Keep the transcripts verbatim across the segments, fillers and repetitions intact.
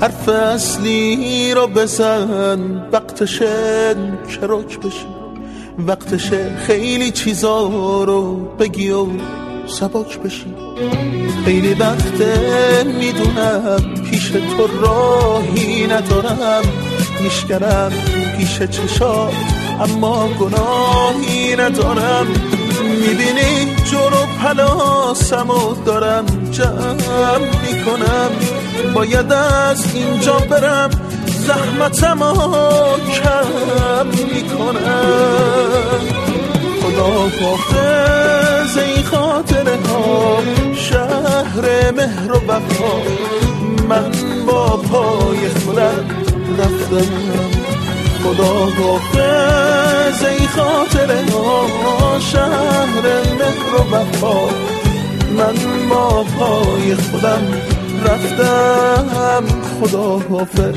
حرف اصلی رو بزن، وقتشه که رک بشی، وقتشه خیلی چیزا رو بگی و سبک بشی. خیلی وقته میدونم پیش تو راهی ندارم، میشکنم پیش چشات اما گناهی ندارم. میبینی جلو پلاسمو دارم جمع میکنم، باید از اینجا برم زحمتمو کم میکنم. خدا حافظ ای خاطره ها، شهر مهر و وفا، من با پای خودم رفتم. خدا حافظ ای خاطره ها، شهر مهر و وفا، من با پای خودم رفتم. خدا حافظ،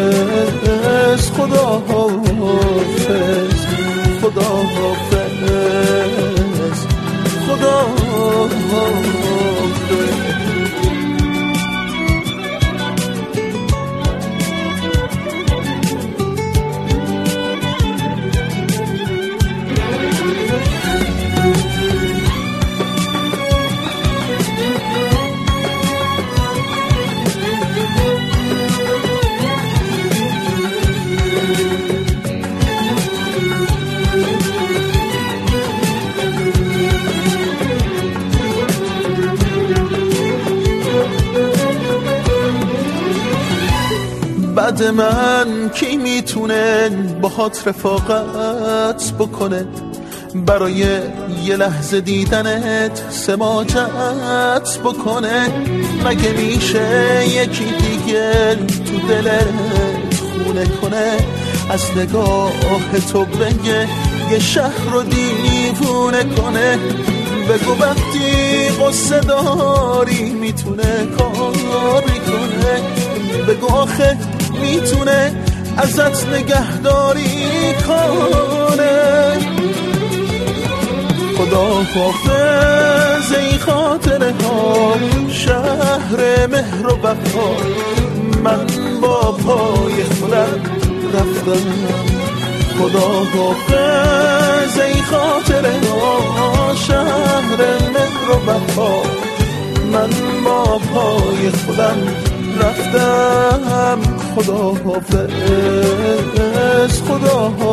خدا حافظ، خدا حافظ، خدا حافظ. بعد من کی میتونه باهات رفاقت بکنه، برای یه لحظه دیدنت سماجت بکنه؟ مگه میشه یکی دیگه تو دلت خونه کنه، از نگاه تو بگه یه شهر رو دیوونه کنه؟ بگو وقتی قصه داری میتونه کاری کنه، بگو آخه میتونه ازت نگهداری کنه. خدا حافظ ای خاطره ها، شهر مهر و وفا، من با پای خودم رفتم. خدا حافظ ای خاطره ها، شهر مهر و وفا، من با پای خودم رفتم. خدا حافظ، خدا